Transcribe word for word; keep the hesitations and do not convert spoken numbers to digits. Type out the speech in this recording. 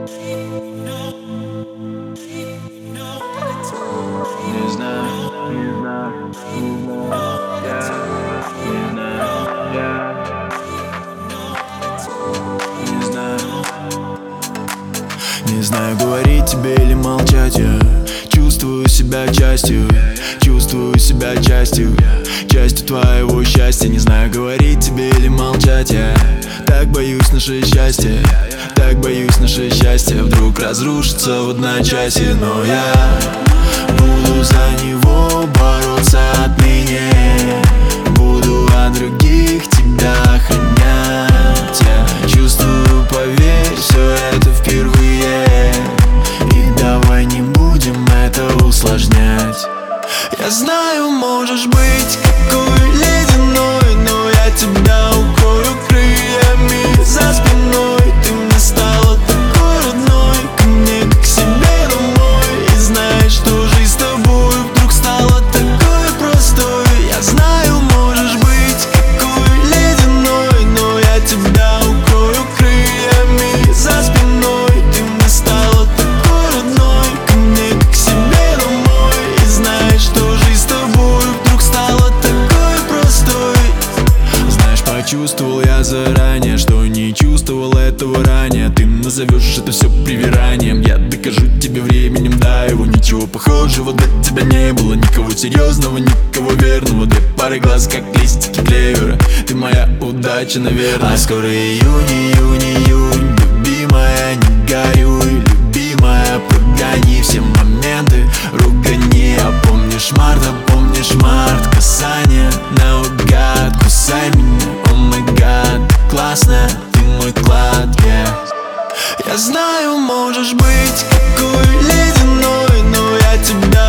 Не знаю, не знаю, не знаю, я не знаю, я не знаю. Не знаю, говорить тебе или молчать. Я чувствую себя частью, чувствую себя частью, частью твоего счастья. Не знаю, говорить тебе или молчать. Я так боюсь наше счастье, так боюсь наше счастье вдруг разрушится в одночасье. Но я буду за него бороться отныне, буду от других тебя охранять. Я чувствую, поверь, все это впервые, и давай не будем это усложнять. Я знаю, можешь быть какой ледяной, но я тебя укрою крыльями за спиной. Ты мне стала такой родной, ко мне как к себе домой. И знаешь, что жизнь с тобой вдруг стала такой простой. Я знаю, можешь быть какой ледяной, но я тебя укрою крыльями за спиной. Ты мне стала такой родной, ко мне как к себе домой. И знаешь, что жизнь с тобой вдруг стала такой простой. Знаешь, почувствовал я заранее, что не чувствовал этого ранее. Ты назовешь это все привиранием, я докажу тебе временем, да, его ничего похожего до тебя не было. Никого серьезного, никого верного, две пары глаз, как листики клевера. Ты моя удача, наверное. А скоро июнь, июнь, июнь, любимая, не горюй, любимая, прогони все моменты, ругани. А помнишь март, а помнишь март, касание наугад, кусай меня, о май гад, классно, ты мой клад, yeah. Я знаю, можешь быть какой ледяной, но я тебя